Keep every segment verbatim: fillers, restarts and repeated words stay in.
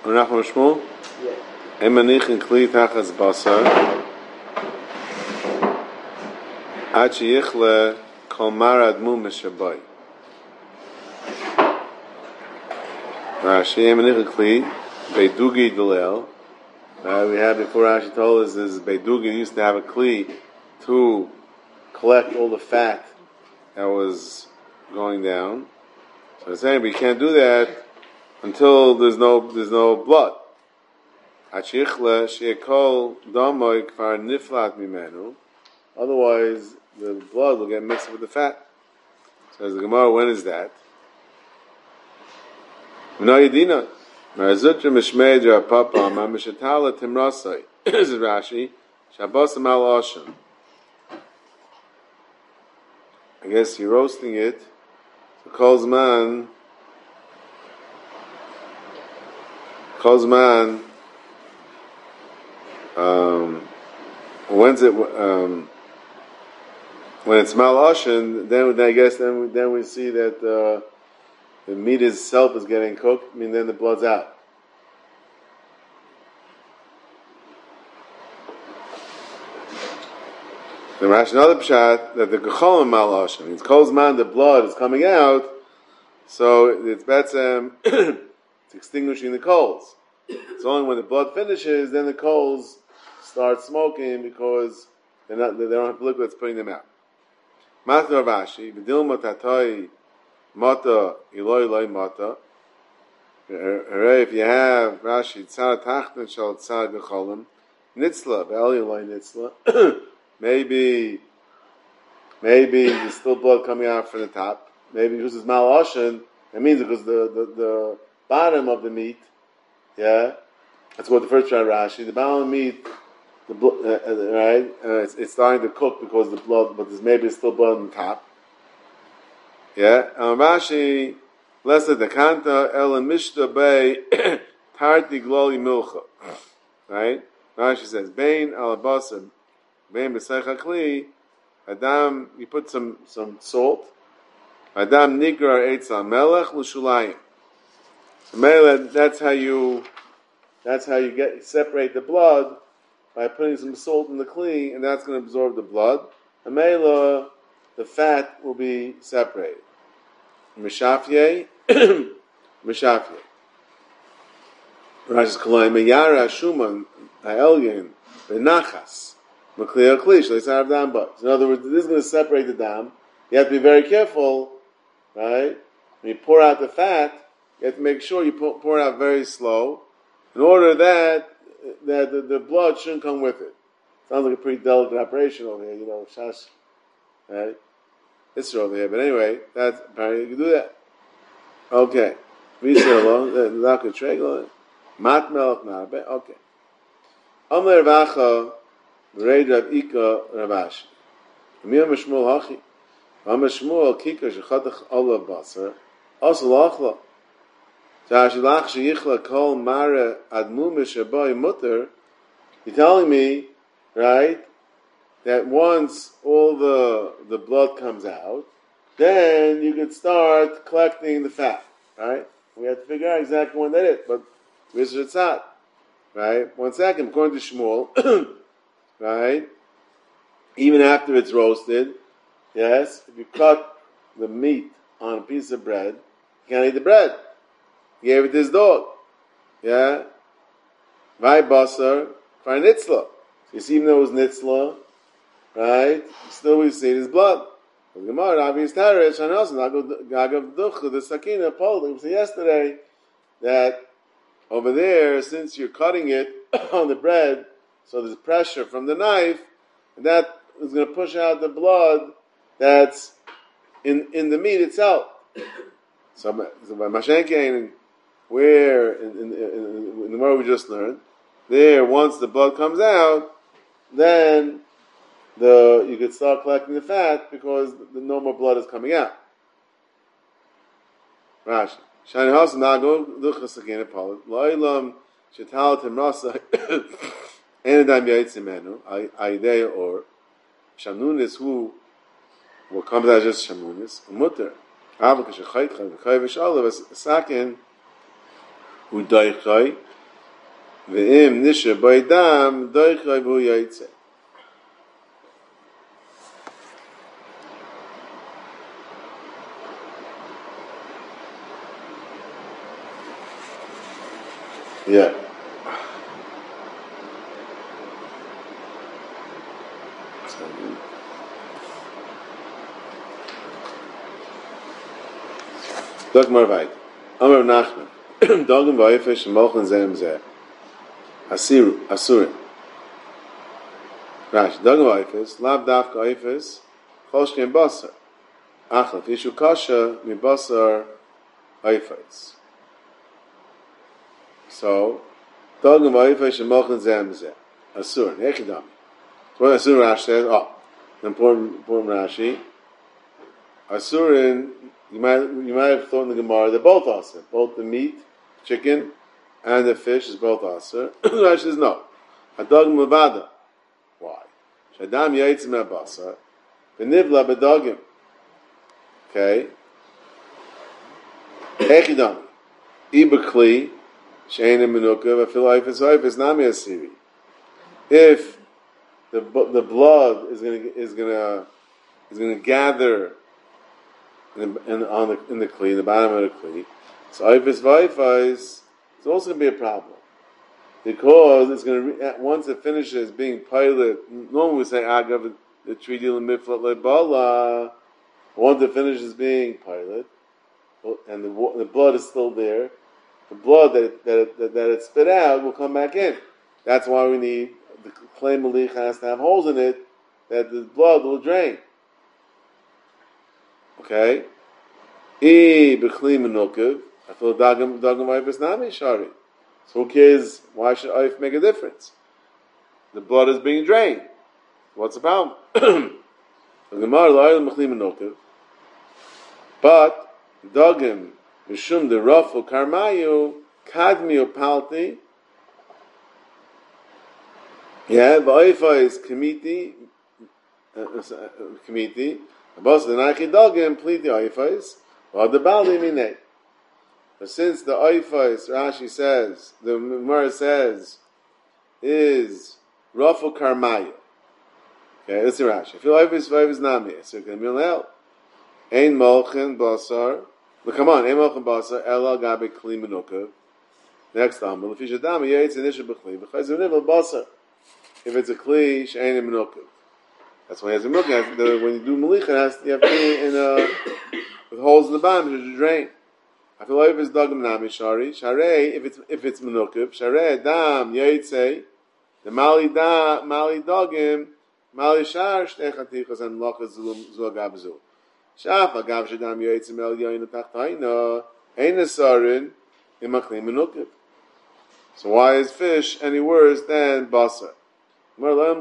Nachman Shmuel? Yeah. Emanich kli tachas basar. Ad sheyichle kol marad mu mishabai. Rashi emanich kli beidugi delel. Uh, we had before Rashi told us is beidugi used to have a kli to collect all the fat that was going down. So it's saying we can't do that until there's no there's no blood. Achichle she'ekol damoy kvar niflat mimenu. Otherwise, the blood will get mixed with the fat. Says the Gemara, when is that? No yedina. Marazutra mishmeidra papa ma mishatala timrasai. This is Rashi. Shabbos mal oshem. I guess you're roasting it. So calls man. Calls man. Um, when's it? Um, when it's mal oshen, then I guess then we, then we see that uh, the meat itself is getting cooked. I mean, then the blood's out. The Rashi another pshat that the gecholim mal oshen means calls man the blood is coming out, so it's betzem it's extinguishing the coals. It's only when the blood finishes, then the coals start smoking because they're not, they don't have liquid that's putting them out. Matar Rashi, v'dilma tatoi mata iloi loi mata. Hooray, if you have Rashi, tzad tachton shal tzad gecholim, nitzla, be'eli loi nitzla. Maybe, maybe there's still blood coming out from the top. Maybe because it's mal oshen, that means because the, the, the bottom of the meat, yeah, that's what the first try Rashi, the bottom of the meat, the blood, uh, uh, right, uh, it's, it's starting to cook because the blood, but there's maybe still blood on the top. Yeah, um, Rashi, lesa dekanta el mishta bay tarti gloli milcha. Right? Rashi says, Bain alabasa, Bain b'seicha kli, Adam, you put some, some salt, Adam nigra eitza melech l'shulayim. So melech, that's how you, that's how you get, separate the blood, by putting some salt in the kli, and that's going to absorb the blood. And melech, the fat will be separated. Mishafye, Mishafye. Rashi's kolay meyara shuman ha'elyin benachas mekliya klish leisarav dam but. In other words, this is going to separate the dam. You have to be very careful, right? When you pour out the fat, you have to make sure you pour, pour it out very slow, in order that that the, the blood shouldn't come with it. Sounds like a pretty delicate operation over here, you know, shash, right? It's over here, but anyway, that's apparently you can do that. Okay, Vishalom, the Zaka Tregel, Mat Melech Narbe. Okay. Amar Vacha, Reid Rav Ika Ravashi. Amir Mishmul Hachi. Amar Shmuel Kika Shechatach Allah Basar. Also Lachla. Tashilach Sheyichla Kol Mara Admu Mishabai Mutter. You're telling me, right, that once all the the blood comes out, then you could start collecting the fat, right? We have to figure out exactly when that is, but where's the tzad, right? One second, according to Shmuel, right? Even after it's roasted, yes, if you cut the meat on a piece of bread, you can't eat the bread. He gave it to his dog, yeah? Vai basar, far nitzla. So you see, even though it was nitzla, right? Still we see his blood. The Gemara, obvious Tarish, and also Gagav Duch, the Sakina, Paul, we said yesterday that over there, since you're cutting it on the bread, so there's pressure from the knife, and that is going to push out the blood that's in in the meat itself. So, so by Mashenkein, where in, in, in, in the Gemara we just learned, there once the blood comes out, then the you could start collecting the fat because the no more blood is coming out. Rashi. Shani Hasan Nago Duchas Again Apollo. Loilam Shetal Timrasa Enadam Yaitzimenu Aidea or Shanunis who will come out just Shanunis Mutter. Avaka Shechait Chay V'Chai V'Shalav Sakin who Daichai Ve'im nisha b'idam doichay v'hu yaitze. Yeah. Dog Marvite. Amar Nachman. Dogim v'ayfish mochen zem zeh. Asiru. Asurim. Rashi. Dogim v'ayfish. Lav dafka ayfish. Choshkem basar. Achla. Fishu kasha mi basar ayfish. So, Dogim v'ayfish mochen zem zeh. Asurim. Echidam. So what Asur Rashi says, oh, an important, important Rashi. Asurin, you might you might have thought in the Gemara they're both asur. Both the meat, chicken, and the fish is both asur. Rashi says no. Hadagim levada. Why? Shadam yaitzim abasar. Benivla bedagim. Okay. Echidam. Ibekli. Sheinim menukav. Afil oifes oifes nami asiri. If the the blood is gonna is gonna is gonna gather in the, in, on the in the kli, in the bottom of the kli, so ifis v'ifis, it's also gonna be a problem because it's gonna once it finishes being pilot. Normally we say agav the tree deal miflat lebala. Once it finishes being pilot, and the the blood is still there, the blood that that that, that it spit out will come back in. That's why we need. The clay malich has to have holes in it that the blood will drain. Okay? I b'chli menukiv. I feel dagam dagam oif nami shari. So who cares? Why should oif make a difference? The blood is being drained. What's the problem? The Gemara l'ayil b'chli menukiv. But dagam mishum de rafu karmayu kadmiu palti. Yeah, v'oifa is committee, committee. Both the naichi dogim plead the oifais, while the bali minay. But since the oifais, Rashi says, the Gemara says, is rafu karmaya. Okay, let's see Rashi. If the oifais v'oifais nami, so can be out. Ein molchen basar. Look, come on, ein molchen basar. Ela gabe kli menukav. Next time, but if you should dami yaitz inisha b'kli b'chayz v'nivel basar. If it's a kli, she'ein menukav. That's why it has a milk. When you do malicha, it has, you have to be in a, with holes in the bottom to drain. I feel like if it's dagam nami shari, sharei, if it's if it's menukav, sharei dam yaitze, the mali da mali dagim, mali shar shtei chatichas and lachas zu agabzu. Shaf agav shadam yaitze mel yain tachtayna, ein asarin imakli menukav. So why is fish any worse than basar? By the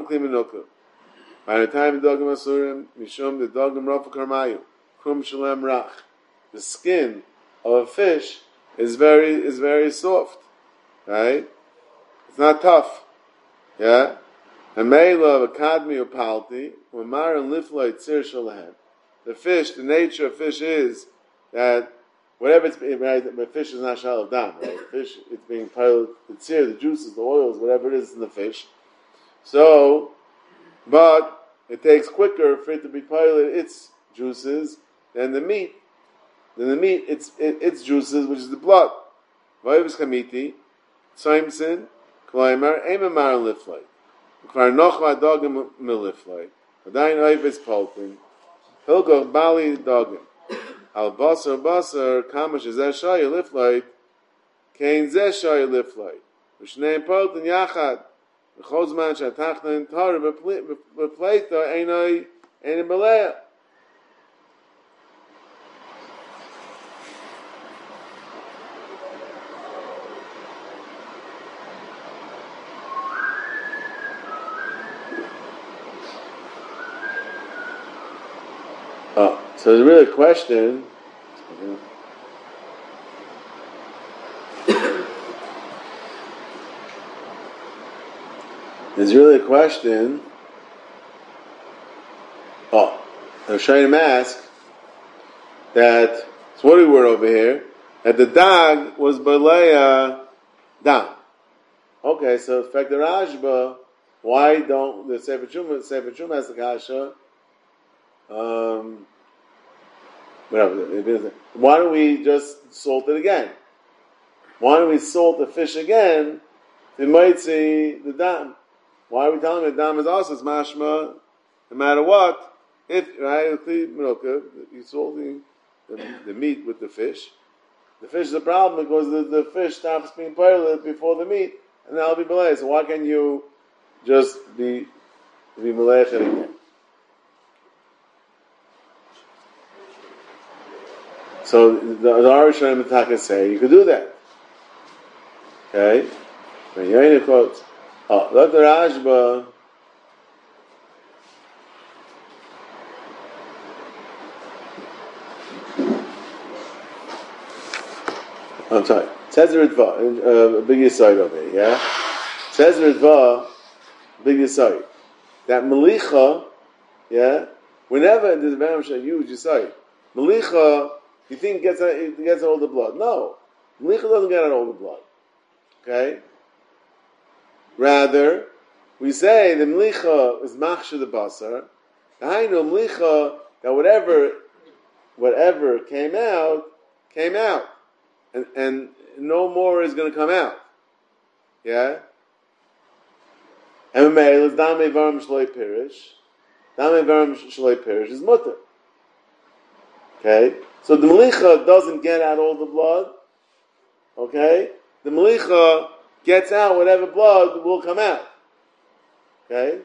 time the dogim asurim, mishum the dogim rafu karmayu, krum shalem rach. The skin of a fish is very is very soft, right? It's not tough, yeah. And meila of a kadmi or palti, when maran lifloi tzir shalahem. The fish, the nature of fish is that whatever it's being, right, the fish is not shalav dam, right? Fish, it's being piled, the tzir, the juices, the oils, whatever it is in the fish. So, but it takes quicker for it to be pilot its juices than the meat. Than the meat, its it, its juices, which is the blood. Vayivus chamiti, tzaimsin, kleimer, ememar liflay. Kvar nochma dogim miliflay. Adayin oivus polpin. Hilgoch bali dogim. Al basar basar, kamash zeh shaya liflay. Kain zeh shaya liflay. V'shneim polpin yachad. The chozman shatachna in Torah b'pleita einoi einoi b'leia. Oh, so there's really a question. There's really a question. Oh, I'm trying to ask that. So what do we word over here? That the dag was balaya dam. Okay, so in fact the Rashba, why don't the Sefer Chuma, Sefer Chuma has the kasha? Um, whatever. Why don't we just salt it again? Why don't we salt the fish again? You might see the dam. Why are we telling him the dam is also it's mashma? No matter what, if right, you salt the, the, the meat with the fish. The fish is a problem because the, the fish stops being pilot before the meat, and that'll be belay. So why can't you just be be melech it again? So the, the Arishonim Mitaka say you could do that. Okay? When you're in a quote, oh, let the Rashba. I'm sorry. Says the Ritva, a big aside over here, yeah? Says the Ritva, big aside. That Melicha, yeah, whenever the Venom shall use, you say, Melicha, you think gets it gets all the blood. No. Melicha doesn't get out all the blood. Okay? Rather, we say the Melicha is Machsha the Basar. I know Melicha, that whatever, whatever came out, came out. And, and no more is going to come out. Yeah? And Meil is Dame Varam Shloi Pirish. Dame Varam Shloi Pirish is Mutter. Okay? So the Melicha doesn't get out all the blood. Okay? The Melicha gets out whatever blood will come out. Okay?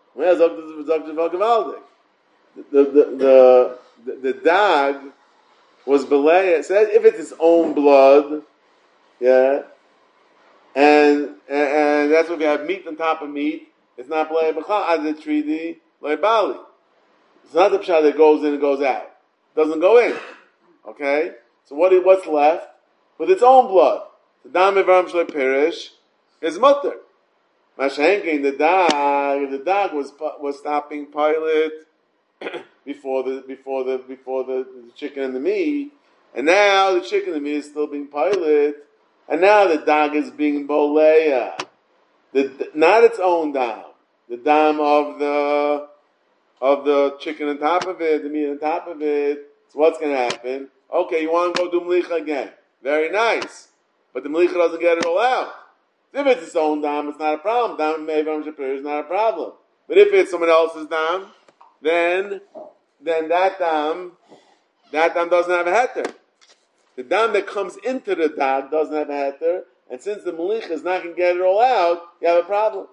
The, the, the, the, the dag was belay. So if it's its own blood, yeah, and, and and that's what we have meat on top of meat. It's not belay b'chal as the treaty like bali. It's not the pshat that goes in and goes out. It doesn't go in. Okay, so what what's left with its own blood? The dam evarim shloi pirish is mutter. Mashenkin the dag the dag was was stopping pilot. Before the before the before the, the chicken and the meat, and now the chicken and the meat is still being pilot, and now the dog is being boleya, the not its own dam, the dam of the of the chicken on top of it, the meat on top of it. So what's going to happen? Okay, you want to go do melicha again? Very nice, but the melicha doesn't get it all out. If it's its own dam, it's not a problem. Dam mevam shapir is not a problem. But if it's someone else's dam, then then that dam, that dam doesn't have a heter. The dam that comes into the dag doesn't have a heter, and since the melicha is not going to get it all out, you have a problem.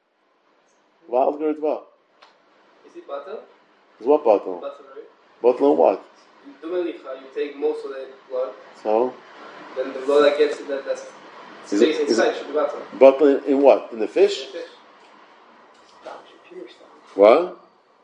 Is it butter? Is what bottle? Butter, right? Bottle and what? The melicha, you take most of the blood. So? Then the blood that gets it, that that's stays it, inside should be butter. Bottle in, in what? In the fish? In the fish. What?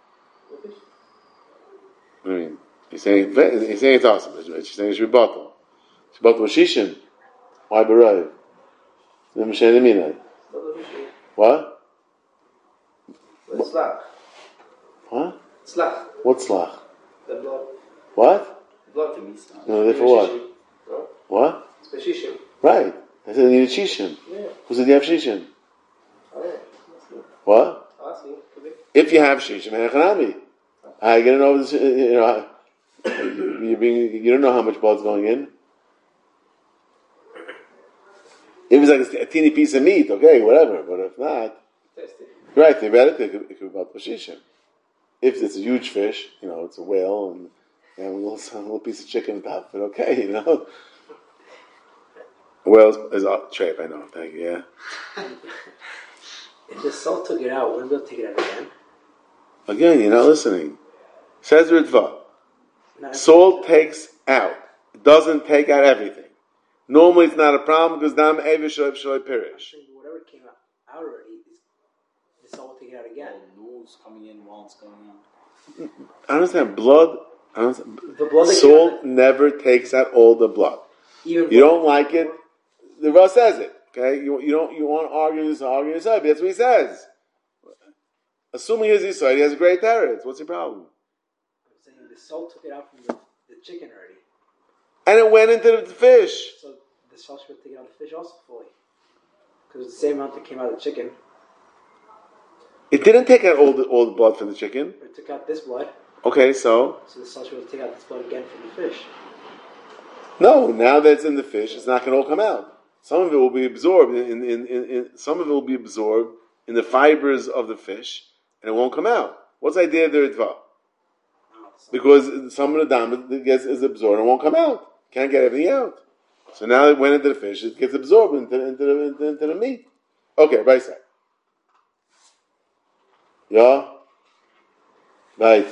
I mean, he's saying he's saying it's awesome. He's saying it should be bottle. It's bottle with shishin. Why b'rayv? The mishayim minay. What? It's slach. What? Slach. What's slach? The blood. What? Blood. No, they for what? No? What? It's for shishin. Right. I said you need shishin. Yeah. Who said you have shishin? Oh, yeah. What? I see. If you have shishin, hanachanami. I get to know this. You know, you're being. You don't know how much blood's going in. If it's like a, a teeny piece of meat, okay, whatever. But if not, Test it. right? Theoretically, it could, it could be about shishin. If it's a huge fish, you know, it's a whale, and and a little, a little piece of chicken on top of it, okay, you know. A whale is a trape, I know. Thank you. Yeah. If the salt took it out, wouldn't be able to take it out again? Again, you're not listening. Says Ritva. Salt takes out. It doesn't take out everything. Normally it's not a problem because dam evish shaloi pirish. Whatever came out already, the salt will take it out again. Noodles coming in while it's going out. I understand. Blood. I don't understand. The blood Salt out, never takes out all the blood. Even you don't like it. The Rav says it. Okay. You, you don't. You want to argue this? Argue this? But that's what he says. Assuming he's his side, he has a great teretz. What's the problem? I'm saying the salt took it out from the, the chicken already. And it went into the fish. So the salt should take it out of the fish also fully. Because it's the same amount that came out of the chicken. It didn't take out all the all the blood from the chicken. It took out this blood. Okay, so So the sauce will take out this blood again from the fish. no, now that it's in the fish, it's not going to all come out. Some of it will be absorbed in, in, in, in some of it will be absorbed in the fibers of the fish, and it won't come out. What's the idea of the ritva? Because some of the dam that gets is absorbed and won't come out. Can't get everything out. So now it went into the fish, it gets absorbed into, into, the, into, into the meat. Okay, right side. Yeah? Right.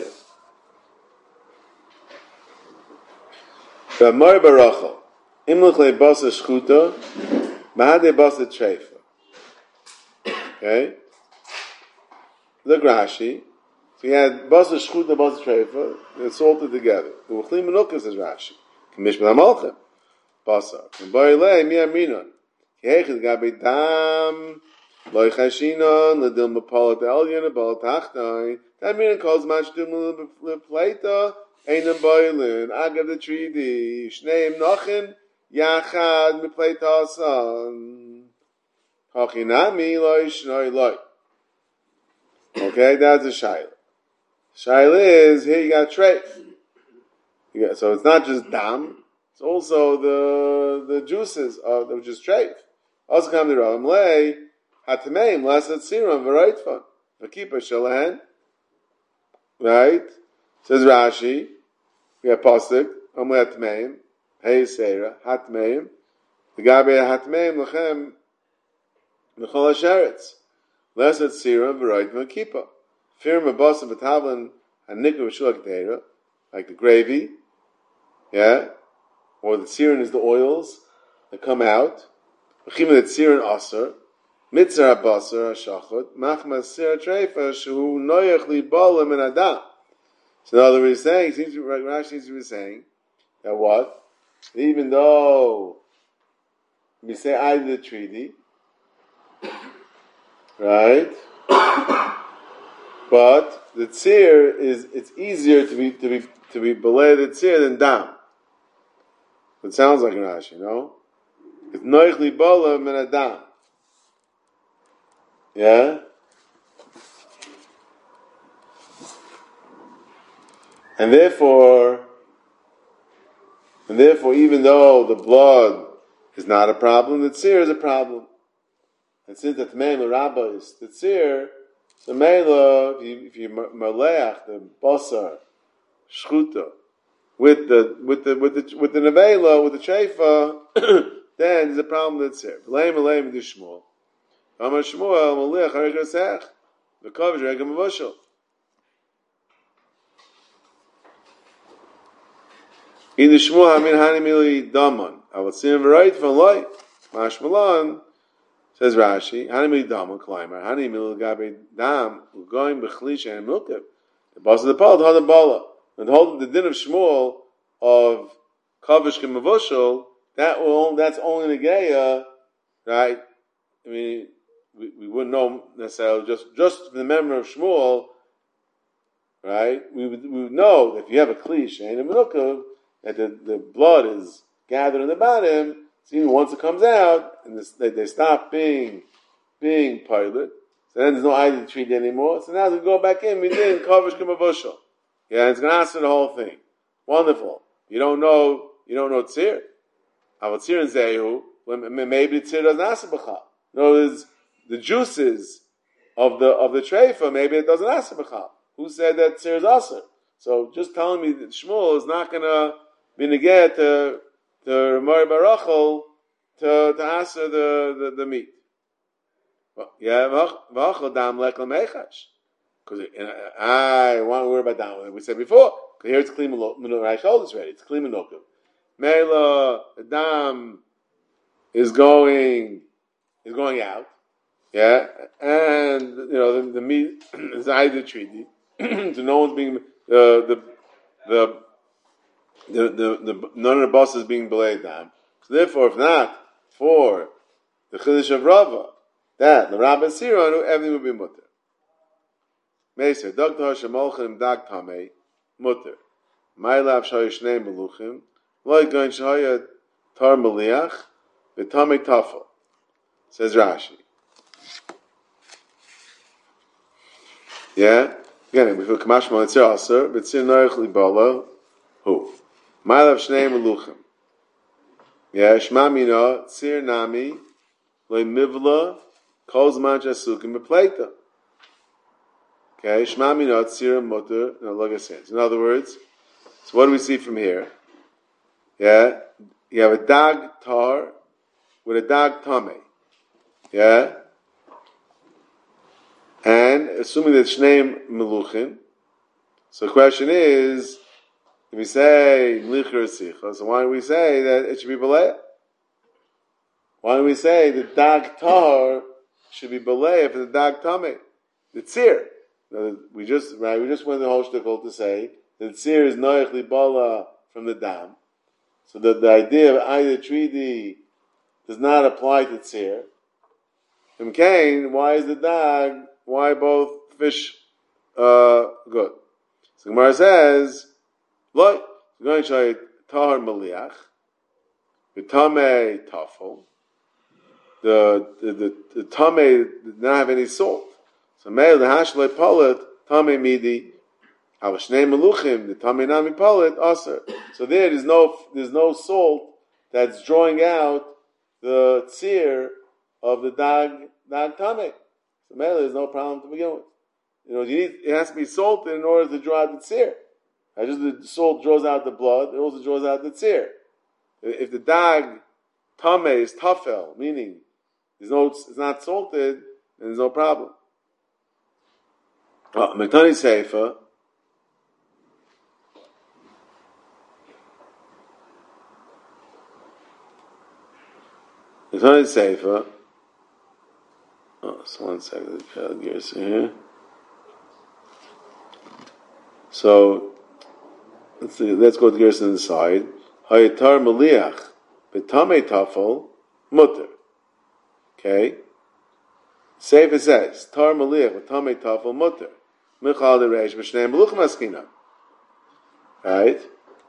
Ramar Barachel. Imlichle basa shchuta, mahade basa treifa. Okay? Look Rashi. So he had basa shchuta, basa treifa, they're salted together. The uchlim menukas is Rashi. Kamish b'lamalchem. Basa. And boile mi aminon. Kehechid gabi dam, loy chashinon, ledil mapalat elyon, abalat tachtain. That meaning calls mashdum leplaita, einam boilin, agav the treaty, shneim nochin, yachad miplaita asan. Hachinami loy shnoi loy. Okay, that's a shaila. Shaila is, here you got treif. You got, so it's not just dam, it's also the the juices of which is treif. Also come to Ram lay hatameim lasat siram v'roitfon v'kipa shalahen. Right? Says Rashi. We have pasuk amle hatameim hey seira hatameim the gabe hatameim lachem l'chol hasheretz lasat siram v'roitfon v'kipa firma basa v'tavlin hanikra v'shulak teira like the gravy, yeah, or the tzirin is the oils that come out. V'chima the tzirin aser, mitzar basar hashachot, machmas sir treifa shehu noyach li bala min adam. So in other words, he's saying, seems to, Rashi seems to be saying that what? Even though we say I did the treaty, right? But the tzir is it's easier to be to be to be belay the tzir than dam. It sounds like an Rashi, no? It's noich li bala min adam. Yeah? And therefore and therefore even though the blood is not a problem, the tzir is a problem. And since the tmeim rabba is the tzir, so meila, if you, if you maleach the basar shchuta with the with the with the with the nevela with the treifa, then there's a problem that's here. V'leim v'leim d'shmuel. Amar Shmuel maleach harei grasech v'kavish regam mavashel. In the Shmuel hamin hani mili daman. I will see him right from light. Mashmalan. Says Rashi, Hanimil Dam climber, Hanimil Gabi Dam, going Bechlisha and Milkev. The boss of the Pal, the Bala. And holding the din of Shmuel of Kavish Kemavushal, that will that's only the Geya, right? I mean, we, we wouldn't know necessarily just just the memory of Shmuel, right? We would we would know that if you have a Klish and a Milkev, that the, the blood is gathered in the bottom. So even once it comes out, and this, they, they stop being being pilot, so then there's no ID treat anymore. So now as we go back in, we did kavish k'mavoshel. Yeah, and it's going to answer the whole thing. Wonderful. You don't know, you don't know tzir. How tzir and zehu? Maybe the tzir doesn't answer b'chal. In other words, the juices of the of the treifa, maybe it doesn't answer b'chal. Who said that tzir is aser? So just telling me that Shmuel is not going to be neged to to Ramar Barachel to to answer the, the, the meat. Well, yeah, v'achol dam lekal mechash. Because I want to worry about dam. Like we said before, because here it's clean menokah. I showed this already. It's clean menokah. Mela the dam is going is going out. Yeah, and you know the, the meat is either treaty. So no one's being uh, the the. The, the, the, none of the boss is being belayed down. So therefore, if not for the Chiddush of Rava, that the Rabba Siranu, everything would be mutter. Meser, Doctor Hashem Olchim Dag Tamei, mutter. Mailav Shoy Shnei Meluchim, Loi Goin Shoya Tar Meliach, V'Tamei Tafel. Says Rashi. Yeah? Again, we feel Kamash Malitzir Aser, B'tzir Noich Libala, who? Ma'alav Shnei Meluchim. Yeah, Shma Mina, Tzir Nami, Loi Mivla, Kol Zman Jasukim B'Pleita. Okay, Shma Mina, Tzir Mutter, no, look at it. In other words, so what do we see from here? Yeah? You have a dag tar with a dag tame. Yeah? And assuming that Shneim Meluchin, so the question is, if we say Mlicher Sicha, so why do we say that it should be Balei? Why do we say the dag tar should be Balei for the dag tame? The tzir. We just, right, we just went the whole shtickle to say that the tzir is Noach Libala from the dam. So the, the idea of either treaty does not apply to tzir. And Cain, why is the dag, why both fish uh, good? So Gemara says, look, we're going to show you tahar maliach, v'tamei tafel. The the the, the tamei did not have any salt. So meil the hashlei palet tamei midi. Avashnei meluchim the tamei nami palet aser. So there is no there's no salt that's drawing out the tzir of the dag dag tamei. So meil there's no problem to begin with. You know, you need it has to be salted in order to draw out the tzir. I just the salt draws out the blood. It also draws out the tzir. If the dag tamei is tafel, meaning there's no, it's not salted, then there's no problem. Oh, Mektani Seifa. Mektani Seifa. Oh, so one second. I'll get here. So let's see, let's go to Gerson inside. Hayatar Maliach, Betame Tafel, Mutter. Okay? Seifa says, Tar Maliach, Betame Tafel, Mutter. Michal the Reish, B'shnei Meluchim Askina. Right?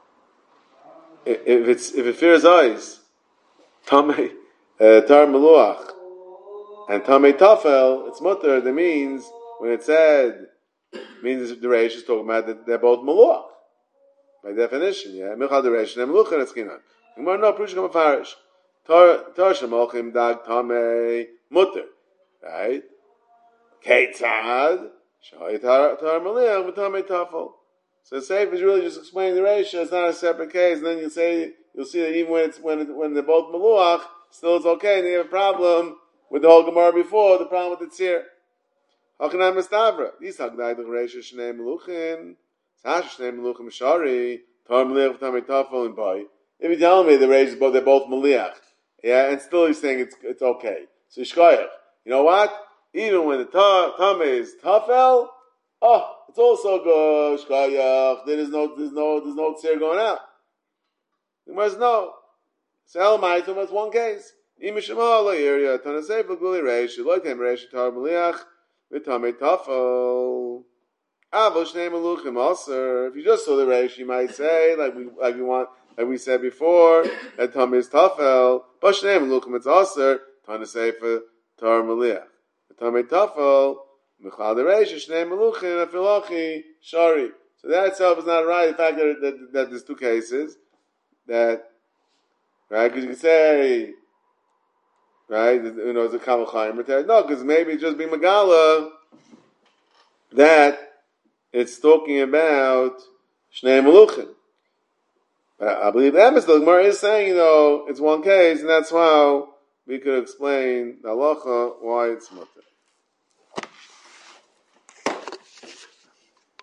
If it's, if it fears eyes, Tame, uh, Tar Meluach, and Tame Tafel, it's Mutter, that means, when it said, means the Reish is talking about that they're both Meluach. By definition, yeah. Michal the Reish, and Meluchim Askina. Gemara no, Prushim Afarish. Tar, Tar Shemalchim Dag Tame Mutter. Right? Keitzad. Shai Tar Maliach V'Tamei Tafel. So the Seif is really just explaining the Reisha. It's not a separate case. And then you say, you'll see that even when it's, when it, when they're both Maluach, still it's okay. And you have a problem with the whole Gemara before, the problem with the Tzir. Hachanam Estavra. These Hagdai the Reisha Shnei Meluchin. Sash Shnei Meluchim Shari. Tar Maliach V'Tamei Tafel and Bai. If you tell me the Reisha, they're both Maliach. Yeah, and still he's saying it's, it's okay. So Shkoyach. You know what? Even when the Tame is Tafel, oh, it's also good. Shkoyach. There is no, there's no, there's no tzir going out. There must know. Sel Maitum, that's one case. Imishimah la area. Tanasei Faguli Reish. Loitem Reish Tar Maliach. V'Tamei Tafel. Avos Shnei Meluchim Aser. If you just saw the Reish, you might say, like we, like we want, like we said before, that Tame is Tafel. But Shnei Meluchim it's Aser. Tanasei Tar Maliach. Tamei Tafel, Michal the Reish, Shnei Meluchin, Afilachi, Shari. So that itself is not right. The fact that, that, that there's two cases, that, right, because you could say, right, you know, it's a Kamachayim, no, because maybe just be Megala, that it's talking about Shnei Meluchin. But I believe Emes, the Gemara is saying, you know, it's one case, and that's how we could explain the halacha why it's mutter.